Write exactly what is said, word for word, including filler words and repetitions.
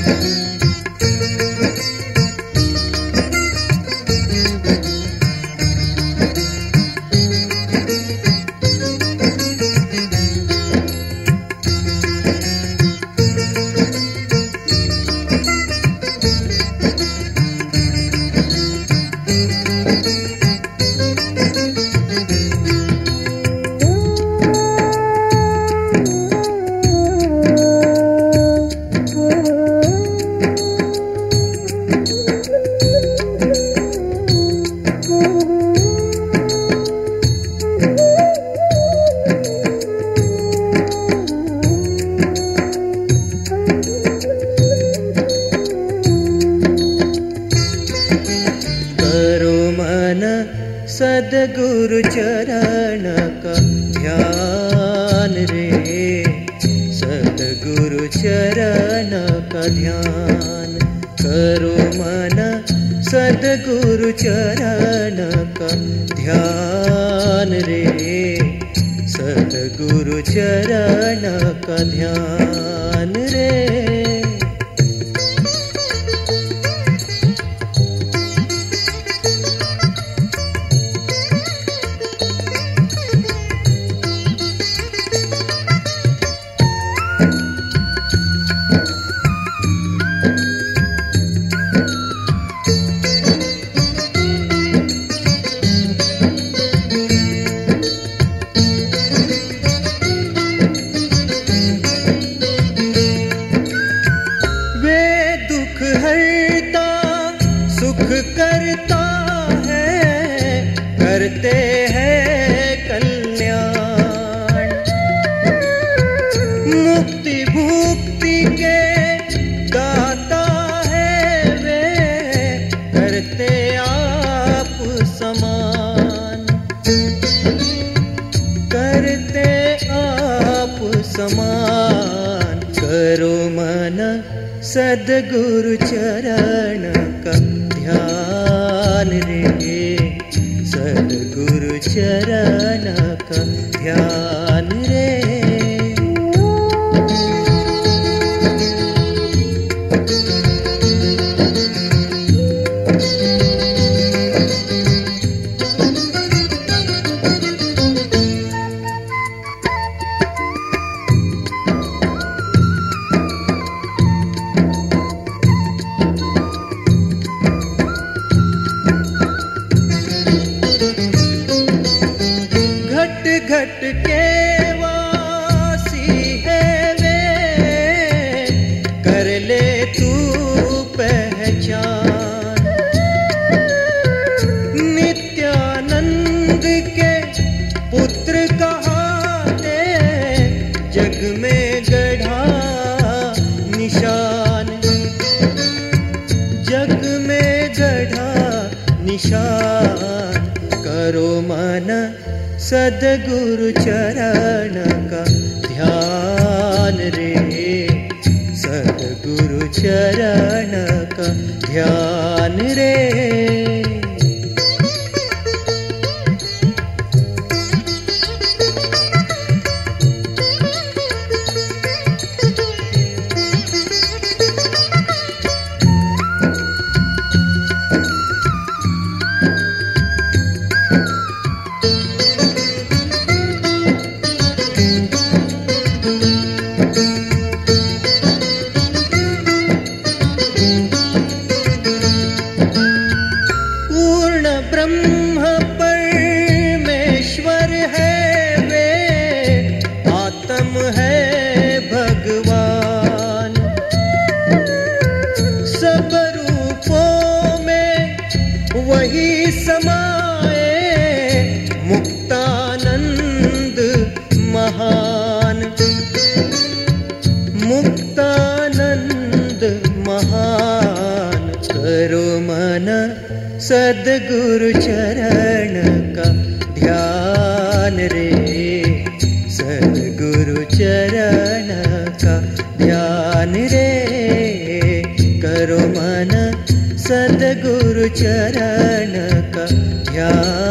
सद्गुरु चरण का ध्यान रे, सद्गुरु चरण का ध्यान करो मन, सद्गुरु चरण का ध्यान रे, सद्गुरु चरण का ध्यान रे। करता है करते हैं कल्याण, मुक्ति भुक्ति के दाता है वे, करते आप समान, करते आप समान। करो मन सद्गुरु चरण का ध्यान रे, सद्गुरु चरण का ध्यान रे। घट के वासी है वे, कर ले तू पहचान, नित्यानंद के पुत्र कहाते, जग में गढ़ा निशान, जग में गढ़ा निशान। करो मन सद्गुरु चरण का ध्यान रे, सद्गुरु चरण का ध्यान रे। ब्रह्म परमेश्वर है वे, आत्म है भगवान, सब रूपों में वही समाए, मुक्तानंद महान, मुक्तानंद महान। करो मन सद्गुरु चरण का ध्यान रे, सद्गुरु चरण का ध्यान रे। करो मन सद्गुरु चरण का ध्यान